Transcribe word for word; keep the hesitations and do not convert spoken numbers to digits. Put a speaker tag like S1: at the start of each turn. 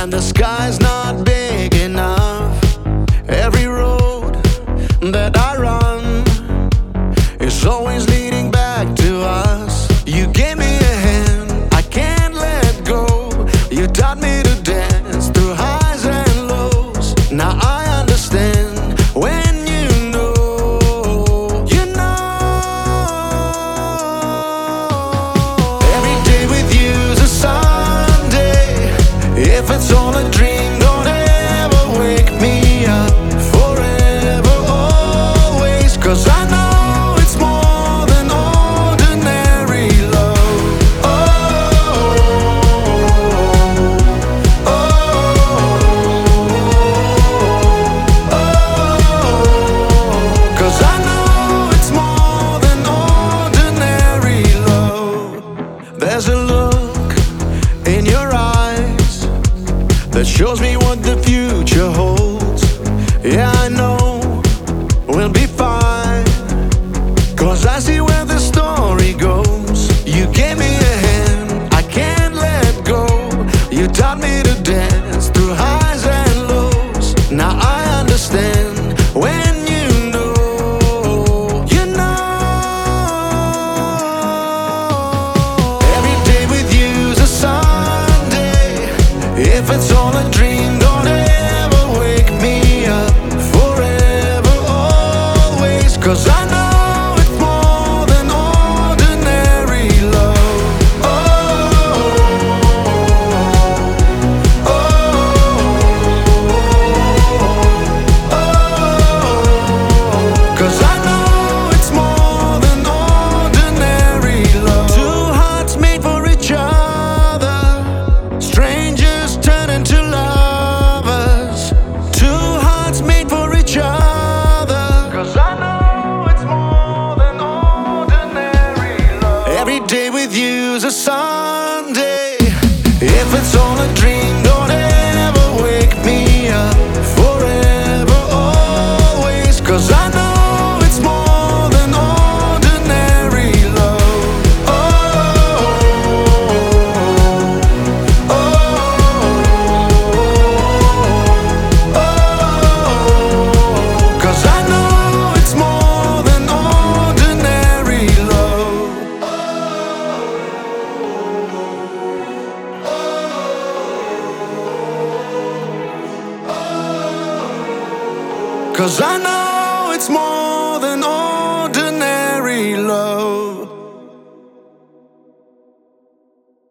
S1: and the sky's not big enough. Every road that I run is always leading back to us. You gave me a hand, I can't let go. You taught me to dance through highs and lows. Now I understand when you know, you know. Every day with you's a Sunday. If it's all a dream, don't ever wake me up. Forever, always, 'cause I know it's more than ordinary love. Oh, oh, oh, 'cause I know it's more than ordinary love. There's a look in your eyes that shows me what the future holds. Yeah, I know we'll be fine, 'cause I see where the story goes. You gave me a hand, I can't let go. You taught me to dance through highs and lows. Now I understand when you know, you know. Every day with you's a Sunday. If it's all a dream, don't ever wake me up. Forever, always, 'cause I know it's more than ordinary love. Oh, oh, oh, 'cause I know it's more than ordinary love. Two hearts made for each other, strangers turn into lovers. Two hearts made for each other, 'cause I know it's more than ordinary love. Every day with you's a Sunday. If it's all a dream, don't ever wake me up. Forever, always, 'cause I know it's more than ordinary love. Oh, oh, oh, 'cause I know it's more than ordinary love. 'Cause I know it's more than ordinary.